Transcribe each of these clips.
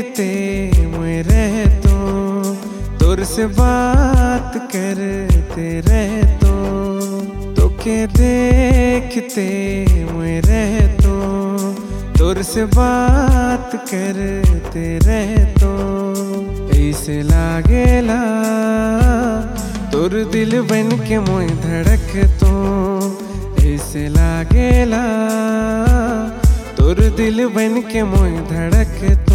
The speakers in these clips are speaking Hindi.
देखते मैं रहतो, तोर से बात करते रहतो, तोके देखते मैं रहतो, तोर से बात करते रहतो। ऐसे लागेला तोर दिल बन के मोय धड़कतो, ऐसे लागेला तोर दिल बन के मोय धड़कतो।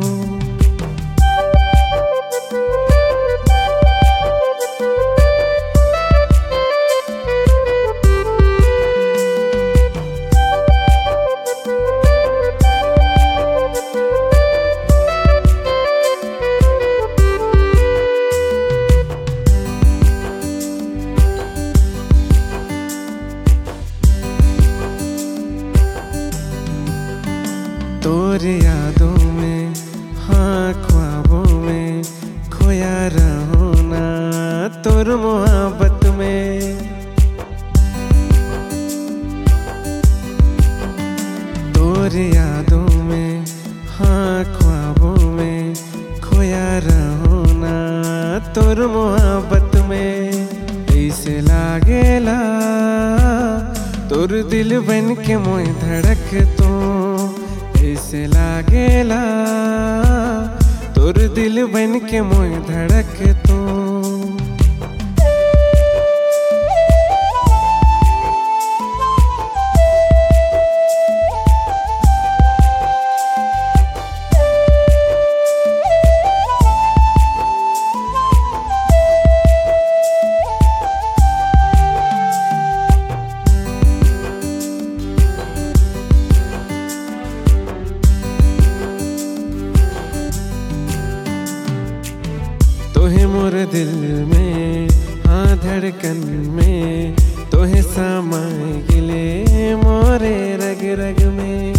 तोर यादों में, हाँ ख्वाबों में खोया रहूं ना, तोर मोहब्बत में। तोर यादों में, हाँ ख्वाबों में खोया रहूं ना, तोर मोहब्बत में। ऐसे लागेला तोर दिल बन के मोय धड़कतो, ऐसे लागेला तोर दिल बन के मोय धड़कतो। तोहे मोर दिल में, हाँ धड़कन में, तोहे समाए गिले मोरे रग रग में।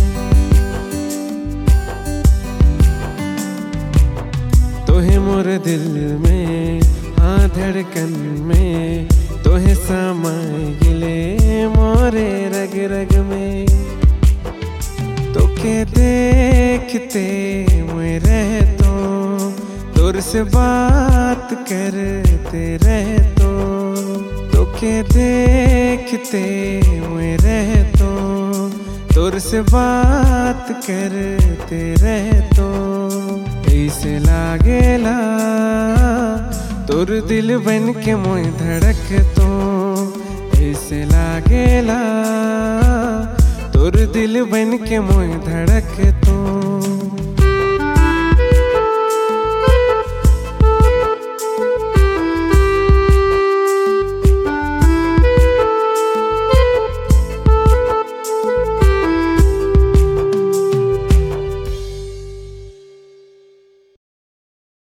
तोहे मोर दिल में, हाँ धड़कन में, तोहे समाए गिले मोरे रग रग में। तोके देखते मैं रहतो, तोर से बात करते रहतो, तोके देखते मैं रहतो, तोर से बात करते रहतो। ऐसे लागेला तोर दिल बन के मोय धड़कतो, ऐसे लागेला तोर दिल बन के मोय धड़कतो।